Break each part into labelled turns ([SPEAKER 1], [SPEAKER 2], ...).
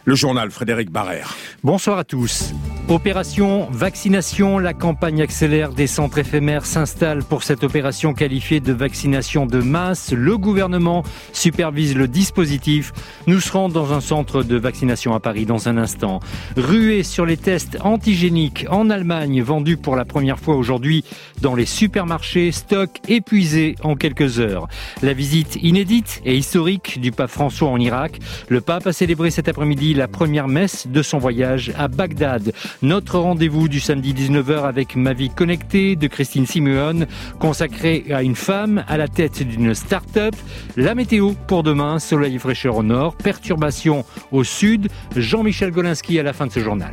[SPEAKER 1] Le journal Frédéric Barrère.
[SPEAKER 2] Bonsoir à tous. Opération vaccination, la campagne accélère, des centres éphémères s'installent pour cette opération qualifiée de vaccination de masse. Le gouvernement supervise le dispositif. Nous serons dans un centre de vaccination à Paris dans un instant. Ruée sur les tests antigéniques en Allemagne, vendus pour la première fois aujourd'hui dans les supermarchés, stock épuisé en quelques heures. La visite inédite et historique du pape François en Irak. Le pape a célébré cet après-midi la première messe de son voyage à Bagdad. Notre rendez-vous du samedi 19h avec Ma vie connectée de Christine Simeone, consacrée à une femme à la tête d'une start-up. La météo pour demain, soleil et fraîcheur au nord, perturbations au sud. Jean-Michel Golinski à la fin de ce journal.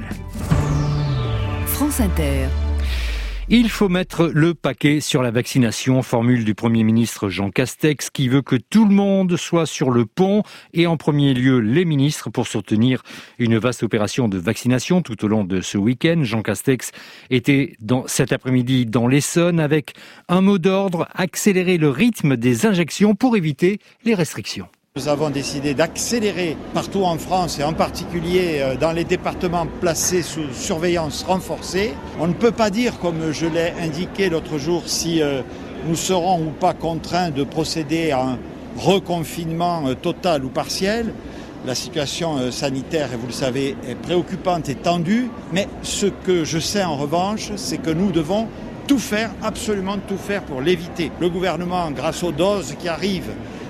[SPEAKER 3] France Inter.
[SPEAKER 2] Il faut mettre le paquet sur la vaccination, formule du Premier ministre Jean Castex, qui veut que tout le monde soit sur le pont et en premier lieu les ministres pour soutenir une vaste opération de vaccination tout au long de ce week-end. Jean Castex était cet après-midi dans l'Essonne avec un mot d'ordre, accélérer le rythme des injections pour éviter les restrictions.
[SPEAKER 4] Nous avons décidé d'accélérer partout en France et en particulier dans les départements placés sous surveillance renforcée. On ne peut pas dire, comme je l'ai indiqué l'autre jour, si nous serons ou pas contraints de procéder à un reconfinement total ou partiel. La situation sanitaire, vous le savez, est préoccupante et tendue. Mais ce que je sais en revanche, c'est que nous devons tout faire, absolument tout faire pour l'éviter. Le gouvernement, grâce aux doses qui arrivent,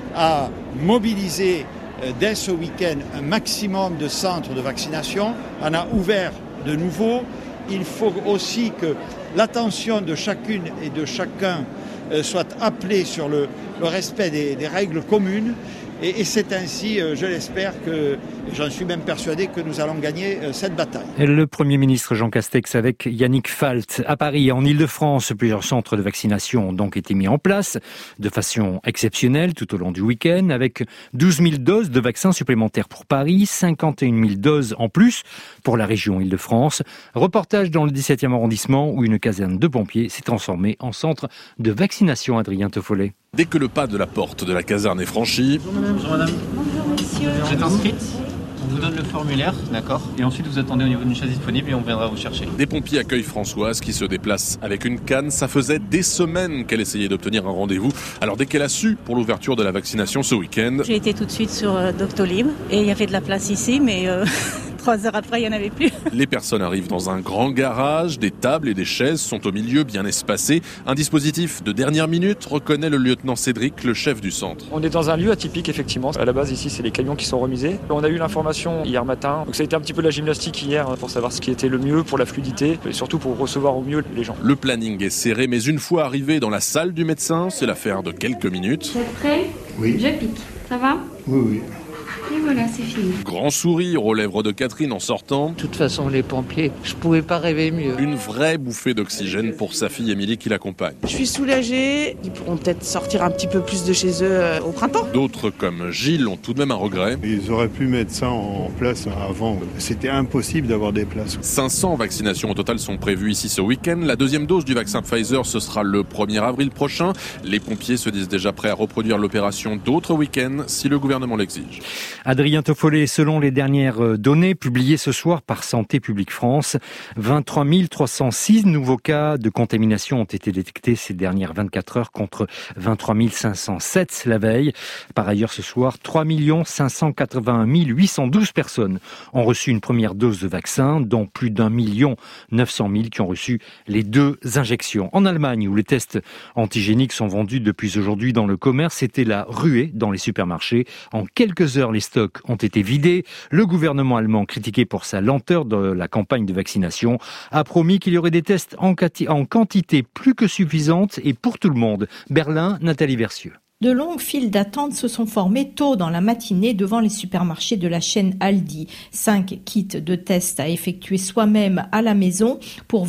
[SPEAKER 4] à mobiliser dès ce week-end un maximum de centres de vaccination, en a ouvert de nouveaux. Il faut aussi que l'attention de chacune et de chacun soit appelée sur le respect des règles communes. Et c'est ainsi, je l'espère, que j'en suis même persuadé que nous allons gagner cette bataille.
[SPEAKER 2] Le Premier ministre Jean Castex avec Yannick Falt à Paris et en Ile-de-France. Plusieurs centres de vaccination ont donc été mis en place de façon exceptionnelle tout au long du week-end avec 12 000 doses de vaccins supplémentaires pour Paris, 51 000 doses en plus pour la région Ile-de-France. Reportage dans le 17e arrondissement où une caserne de pompiers s'est transformée en centre de vaccination. Adrien Toffollet.
[SPEAKER 1] Dès que le pas de la porte de la caserne est franchi...
[SPEAKER 5] Bonjour madame. Bonjour monsieur. Vous êtes inscrite ? On vous donne le formulaire, d'accord ? Et ensuite vous attendez au niveau d'une chaise disponible et on viendra vous chercher.
[SPEAKER 1] Des pompiers accueillent Françoise qui se déplace avec une canne. Ça faisait des semaines qu'elle essayait d'obtenir un rendez-vous. Alors dès qu'elle a su pour l'ouverture de la vaccination ce week-end...
[SPEAKER 6] J'ai été tout de suite sur Doctolib et il y avait de la place ici, mais 3 heures après, il n'y en avait plus.
[SPEAKER 1] Les personnes arrivent dans un grand garage. Des tables et des chaises sont au milieu, bien espacées. Un dispositif de dernière minute, reconnaît le lieutenant Cédric, le chef du centre.
[SPEAKER 7] On est dans un lieu atypique, effectivement. À la base, ici, c'est les camions qui sont remisés. On a eu l'information hier matin. Donc ça a été un petit peu la gymnastique hier pour savoir ce qui était le mieux pour la fluidité et surtout pour recevoir au mieux les gens.
[SPEAKER 1] Le planning est serré, mais une fois arrivé dans la salle du médecin, c'est l'affaire de quelques minutes.
[SPEAKER 8] Vous êtes prêts ?
[SPEAKER 9] Oui.
[SPEAKER 8] Je pique. Ça va ?
[SPEAKER 9] Oui.
[SPEAKER 8] Et voilà, c'est fini.
[SPEAKER 1] Grand sourire aux lèvres de Catherine en sortant.
[SPEAKER 10] De toute façon, les pompiers, je pouvais pas rêver mieux.
[SPEAKER 1] Une vraie bouffée d'oxygène pour sa fille Émilie qui l'accompagne.
[SPEAKER 11] Je suis soulagée. Ils pourront peut-être sortir un petit peu plus de chez eux au printemps.
[SPEAKER 1] D'autres, comme Gilles, ont tout de même un regret.
[SPEAKER 9] Ils auraient pu mettre ça en place avant. C'était impossible d'avoir des places.
[SPEAKER 1] 500 vaccinations au total sont prévues ici ce week-end. La deuxième dose du vaccin Pfizer, ce sera le 1er avril prochain. Les pompiers se disent déjà prêts à reproduire l'opération d'autres week-ends si le gouvernement l'exige.
[SPEAKER 2] Adrien Toffollet, selon les dernières données publiées ce soir par Santé publique France, 23 306 nouveaux cas de contamination ont été détectés ces dernières 24 heures contre 23 507 la veille. Par ailleurs, ce soir, 3 581 812 personnes ont reçu une première dose de vaccin, dont plus d'1 900 000 qui ont reçu les 2 injections. En Allemagne, où les tests antigéniques sont vendus depuis aujourd'hui dans le commerce, c'était la ruée dans les supermarchés. En quelques heures, les stocks ont été vidés. Le gouvernement allemand, critiqué pour sa lenteur de la campagne de vaccination, a promis qu'il y aurait des tests en quantité plus que suffisante et pour tout le monde. Berlin, Nathalie Versieux.
[SPEAKER 12] De longues files d'attente se sont formées tôt dans la matinée devant les supermarchés de la chaîne Aldi. 5 kits de tests à effectuer soi-même à la maison pour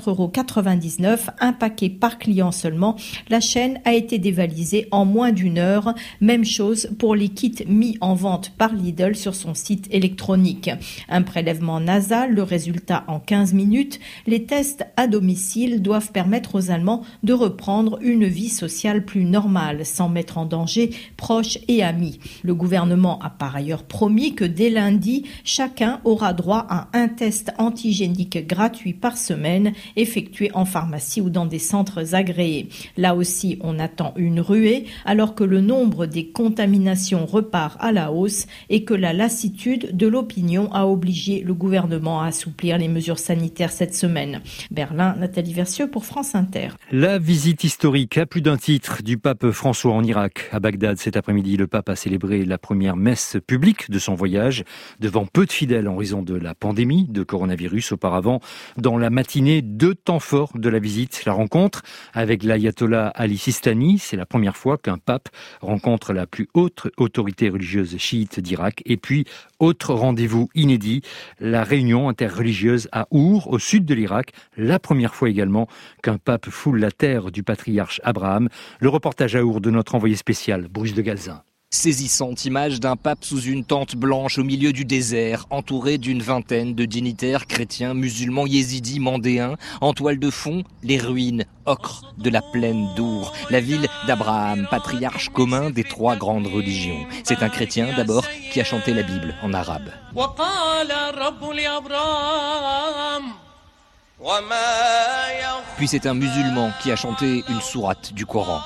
[SPEAKER 12] 24,99 €, un paquet par client seulement. La chaîne a été dévalisée en moins d'1 heure. Même chose pour les kits mis en vente par Lidl sur son site électronique. Un prélèvement nasal, le résultat en 15 minutes. Les tests à domicile doivent permettre aux Allemands de reprendre une vie sociale plus normale, sans mettre en danger proches et amis. Le gouvernement a par ailleurs promis que dès lundi, chacun aura droit à un test antigénique gratuit par semaine, effectué en pharmacie ou dans des centres agréés. Là aussi, on attend une ruée, alors que le nombre des contaminations repart à la hausse et que la lassitude de l'opinion a obligé le gouvernement à assouplir les mesures sanitaires cette semaine. Berlin, Nathalie Versieux pour France Inter.
[SPEAKER 2] La visite historique à plus d'un titre du pape François en Irak. À Bagdad, cet après-midi, le pape a célébré la première messe publique de son voyage devant peu de fidèles en raison de la pandémie de coronavirus. Auparavant, dans la matinée, 2 temps forts de la visite. La rencontre avec l'ayatollah Ali Sistani, c'est la première fois qu'un pape rencontre la plus haute autorité religieuse chiite d'Irak. Et puis, autre rendez-vous inédit, la réunion interreligieuse à Our, au sud de l'Irak. La première fois également qu'un pape foule la terre du patriarche Abraham. Le reportage à Our de notre envoyé spécial, Bruce de Galzin.
[SPEAKER 13] Saisissante image d'un pape sous une tente blanche au milieu du désert, entouré d'une vingtaine de dignitaires chrétiens, musulmans, yézidis, mandéens. En toile de fond, les ruines ocre de la plaine d'Our, la ville d'Abraham, patriarche commun des 3 grandes religions. C'est un chrétien d'abord qui a chanté la Bible en arabe. Puis c'est un musulman qui a chanté une sourate du Coran.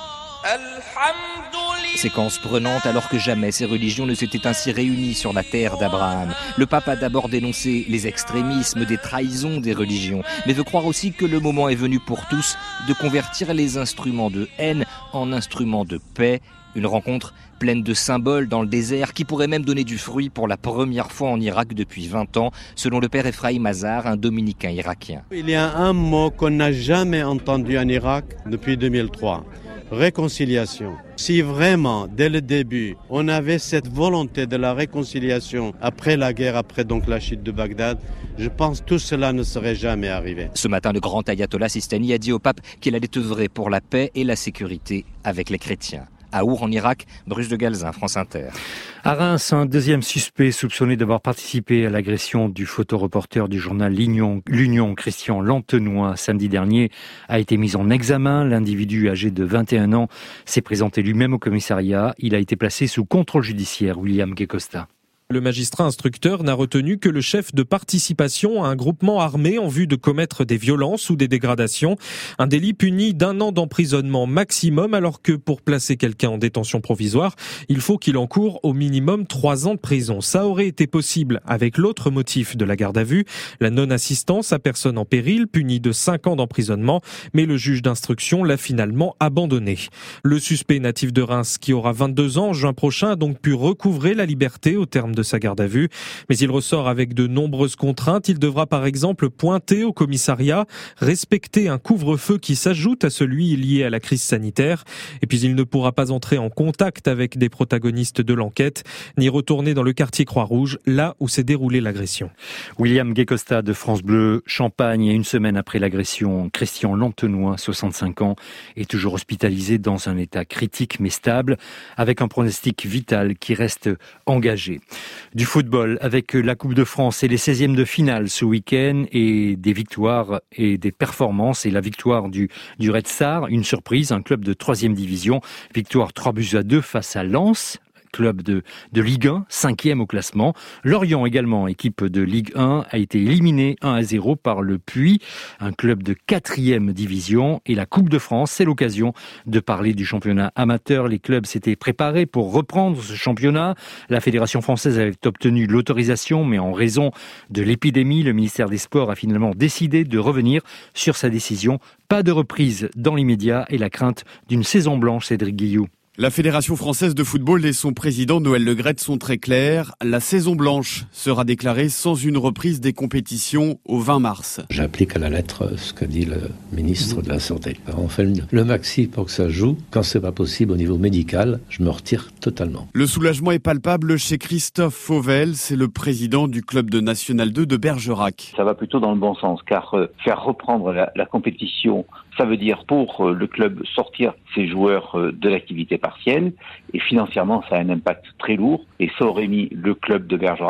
[SPEAKER 13] Séquence prenante alors que jamais ces religions ne s'étaient ainsi réunies sur la terre d'Abraham. Le pape a d'abord dénoncé les extrémismes, des trahisons des religions, mais veut croire aussi que le moment est venu pour tous de convertir les instruments de haine en instruments de paix. Une rencontre pleine de symboles dans le désert qui pourrait même donner du fruit pour la première fois en Irak depuis 20 ans, selon le père Ephraim Hazar, un dominicain irakien.
[SPEAKER 14] Il y a un mot qu'on n'a jamais entendu en Irak depuis 2003. Réconciliation. Si vraiment, dès le début, on avait cette volonté de la réconciliation après la guerre, après donc la chute de Bagdad, je pense que tout cela ne serait jamais arrivé.
[SPEAKER 13] Ce matin, le grand ayatollah Sistani a dit au pape qu'il allait œuvrer pour la paix et la sécurité avec les chrétiens. À Our, en Irak, Bruce de Galzin, France Inter.
[SPEAKER 2] À Reims, un deuxième suspect soupçonné d'avoir participé à l'agression du photoreporter du journal L'Union, Christian Lantenois, samedi dernier, a été mis en examen. L'individu âgé de 21 ans s'est présenté lui-même au commissariat. Il a été placé sous contrôle judiciaire. William Gekosta.
[SPEAKER 15] Le magistrat instructeur n'a retenu que le chef de participation à un groupement armé en vue de commettre des violences ou des dégradations. Un délit puni d'1 an d'emprisonnement maximum, alors que pour placer quelqu'un en détention provisoire, il faut qu'il encourt au minimum 3 ans de prison. Ça aurait été possible avec l'autre motif de la garde à vue, la non-assistance à personne en péril, punie de 5 ans d'emprisonnement, mais le juge d'instruction l'a finalement abandonné. Le suspect natif de Reims, qui aura 22 ans en juin prochain, a donc pu recouvrer la liberté au terme de sa garde à vue, mais il ressort avec de nombreuses contraintes. Il devra par exemple pointer au commissariat, respecter un couvre-feu qui s'ajoute à celui lié à la crise sanitaire, et puis il ne pourra pas entrer en contact avec des protagonistes de l'enquête, ni retourner dans le quartier Croix-Rouge, là où s'est déroulée l'agression.
[SPEAKER 2] William Gekosta de France Bleu, Champagne, et 1 semaine après l'agression, Christian Lantenois, 65 ans, est toujours hospitalisé dans un état critique mais stable, avec un pronostic vital qui reste engagé. Du football avec la Coupe de France et les 16e de finale ce week-end, et des victoires et des performances, et la victoire du Red Star, une surprise, un club de 3e division, victoire 3-2 face à Lens, club de Ligue 1, 5e au classement. Lorient également, équipe de Ligue 1, a été éliminé 1-0 par le Puy, un club de 4e division. Et la Coupe de France, c'est l'occasion de parler du championnat amateur. Les clubs s'étaient préparés pour reprendre ce championnat. La Fédération française avait obtenu l'autorisation, mais en raison de l'épidémie, le ministère des Sports a finalement décidé de revenir sur sa décision. Pas de reprise dans l'immédiat et la crainte d'une saison blanche, Cédric Guilloux.
[SPEAKER 16] La Fédération française de football et son président Noël Le Graët sont très clairs. La saison blanche sera déclarée sans une reprise des compétitions au 20 mars.
[SPEAKER 17] J'applique à la lettre ce qu'a dit le ministre de la Santé. On fait le maxi pour que ça joue. Quand c'est pas possible au niveau médical, je me retire totalement.
[SPEAKER 16] Le soulagement est palpable chez Christophe Fauvel, c'est le président du club de National 2 de Bergerac.
[SPEAKER 18] Ça va plutôt dans le bon sens, car faire reprendre la compétition, ça veut dire pour le club sortir ses joueurs de l'activité partielle, et financièrement ça a un impact très lourd, et ça aurait mis le club de Bergerac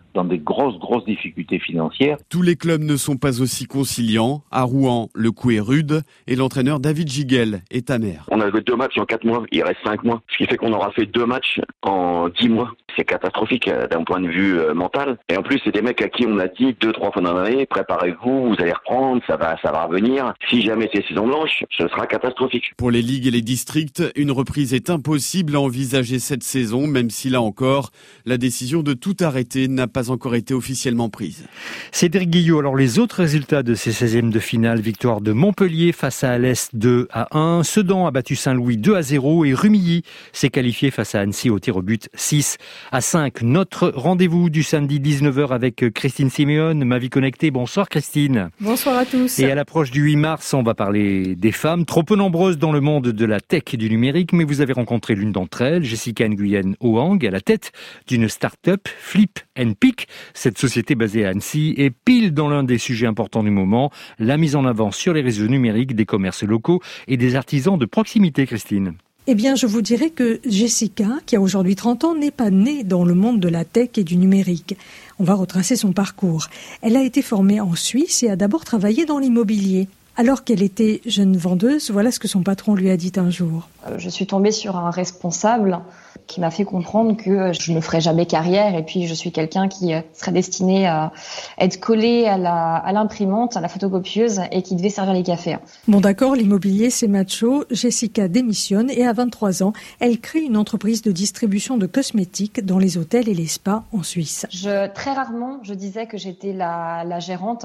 [SPEAKER 18] dans des grosses difficultés financières.
[SPEAKER 16] Tous les clubs ne sont pas aussi conciliants. À Rouen, le coup est rude et l'entraîneur David Giguel est amer.
[SPEAKER 19] On a joué 2 matchs en 4 mois, il reste 5 mois. Ce qui fait qu'on aura fait 2 matchs en 10 mois. C'est catastrophique d'un point de vue mental. Et en plus, c'est des mecs à qui on a dit 2-3 fois dans l'année, préparez-vous, vous allez reprendre, ça va revenir. Si jamais c'est saison blanche, ce sera catastrophique.
[SPEAKER 16] Pour les ligues et les districts, une reprise est impossible à envisager cette saison, même si là encore, la décision de tout arrêter n'a pas encore été officiellement prise.
[SPEAKER 2] Cédric Guillot, alors les autres résultats de ces 16e de finale, victoire de Montpellier face à Alès 2-1, Sedan a battu Saint-Louis 2-0 et Rumilly s'est qualifié face à Annecy au tir au but 6-5. Notre rendez-vous du samedi 19h avec Christine Siméon, Ma Vie Connectée. Bonsoir Christine.
[SPEAKER 20] Bonsoir à tous.
[SPEAKER 2] Et à l'approche du 8 mars, on va parler des femmes, trop peu nombreuses dans le monde de la tech et du numérique, mais vous avez rencontré l'une d'entre elles, Jessica Nguyen Oang, à la tête d'une start-up, Flip & Pick. Cette société basée à Annecy est pile dans l'un des sujets importants du moment, la mise en avant sur les réseaux numériques des commerces locaux et des artisans de proximité, Christine.
[SPEAKER 20] Eh bien, je vous dirais que Jessica, qui a aujourd'hui 30 ans, n'est pas née dans le monde de la tech et du numérique. On va retracer son parcours. Elle a été formée en Suisse et a d'abord travaillé dans l'immobilier. Alors qu'elle était jeune vendeuse, voilà ce que son patron lui a dit un jour.
[SPEAKER 21] Je suis tombée sur un responsable qui m'a fait comprendre que je ne ferais jamais carrière et puis je suis quelqu'un qui serait destiné à être collé à l'imprimante, à la photocopieuse et qui devait servir les cafés.
[SPEAKER 20] Bon d'accord, l'immobilier c'est macho. Jessica démissionne et à 23 ans, elle crée une entreprise de distribution de cosmétiques dans les hôtels et les spas en Suisse.
[SPEAKER 21] Très rarement, je disais que j'étais la gérante.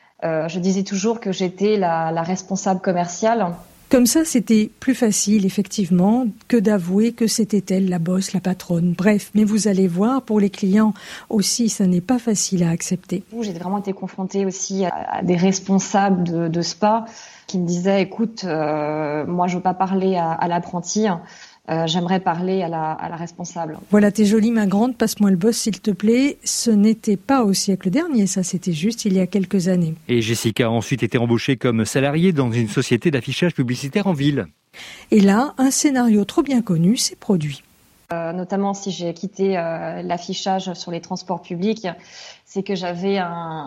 [SPEAKER 21] Je disais toujours que j'étais la responsable commerciale.
[SPEAKER 20] Comme ça, c'était plus facile, effectivement, que d'avouer que c'était elle, la boss, la patronne. Bref, mais vous allez voir, pour les clients aussi, ça n'est pas facile à accepter.
[SPEAKER 21] J'ai vraiment été confrontée aussi à des responsables de spa qui me disaient, écoute, moi je veux pas parler à l'apprenti. J'aimerais parler à la responsable.
[SPEAKER 20] Voilà, t'es jolie ma grande, passe-moi le boss s'il te plaît. Ce n'était pas au siècle dernier, ça c'était juste il y a quelques années.
[SPEAKER 2] Et Jessica a ensuite été embauchée comme salariée dans une société d'affichage publicitaire en ville.
[SPEAKER 20] Et là, un scénario trop bien connu s'est produit.
[SPEAKER 21] Notamment si j'ai quitté l'affichage sur les transports publics, c'est que j'avais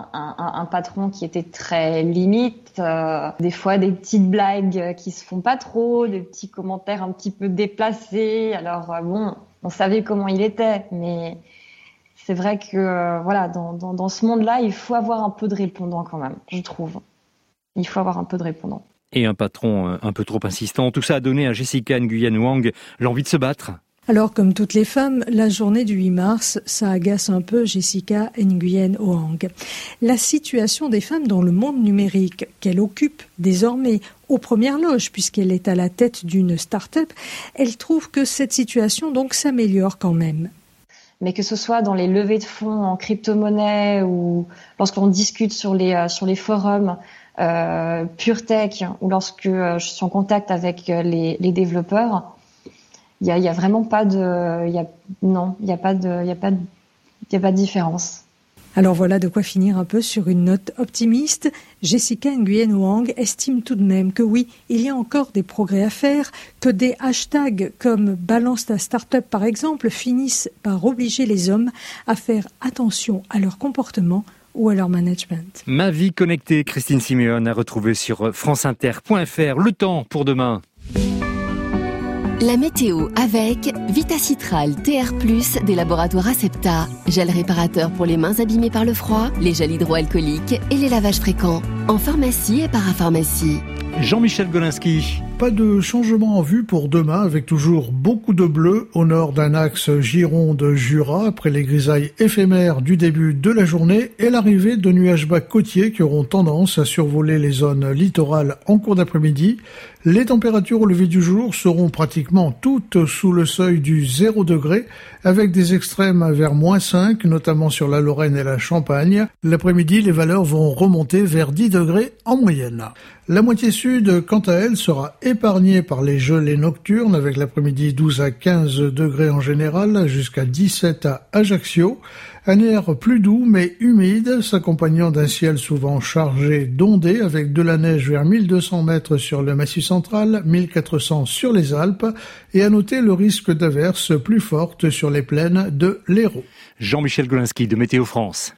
[SPEAKER 21] un patron qui était très limite, des fois des petites blagues qui se font pas trop, des petits commentaires un petit peu déplacés. Alors bon, on savait comment il était, mais c'est vrai que voilà, dans ce monde-là, il faut avoir un peu de répondant quand même, je trouve. Il faut avoir un peu de répondant.
[SPEAKER 2] Et un patron un peu trop insistant, tout ça a donné à Jessica Nguyen Oang l'envie de se battre.
[SPEAKER 20] Alors, comme toutes les femmes, la journée du 8 mars, ça agace un peu Jessica Nguyen Oang. La situation des femmes dans le monde numérique, qu'elle occupe désormais aux premières loges, puisqu'elle est à la tête d'une start-up, elle trouve que cette situation donc s'améliore quand même.
[SPEAKER 21] Mais que ce soit dans les levées de fonds en crypto-monnaie ou lorsqu'on discute sur les forums PureTech ou lorsque je suis en contact avec les développeurs, il y a vraiment pas de, il y a pas de différence.
[SPEAKER 20] Alors voilà de quoi finir un peu sur une note optimiste. Jessica Nguyen Oang estime tout de même que oui, il y a encore des progrès à faire, que des hashtags comme Balance ta start-up par exemple finissent par obliger les hommes à faire attention à leur comportement ou à leur management.
[SPEAKER 2] Ma vie connectée, Christine Siméon à retrouver sur franceinter.fr. Le temps pour demain.
[SPEAKER 3] La météo avec Vitacitral TR+, des laboratoires Acepta. Gel réparateur pour les mains abîmées par le froid, les gels hydroalcooliques et les lavages fréquents. En pharmacie et parapharmacie.
[SPEAKER 2] Jean-Michel Golinski.
[SPEAKER 22] Pas de changement en vue pour demain, avec toujours beaucoup de bleu au nord d'un axe Gironde-Jura, après les grisailles éphémères du début de la journée et l'arrivée de nuages bas côtiers qui auront tendance à survoler les zones littorales en cours d'après-midi. Les températures au lever du jour seront pratiquement toutes sous le seuil du 0 degré, avec des extrêmes vers -5, notamment sur la Lorraine et la Champagne. L'après-midi, les valeurs vont remonter vers 10 degrés en moyenne. La moitié sud, quant à elle, sera épargné par les gelées nocturnes avec l'après-midi 12 à 15 degrés en général, jusqu'à 17 à Ajaccio. Un air plus doux mais humide, s'accompagnant d'un ciel souvent chargé d'ondées avec de la neige vers 1200 mètres sur le Massif central, 1400 sur les Alpes, et à noter le risque d'averses plus fortes sur les plaines de l'Hérault.
[SPEAKER 2] Jean-Michel Golinski de Météo France.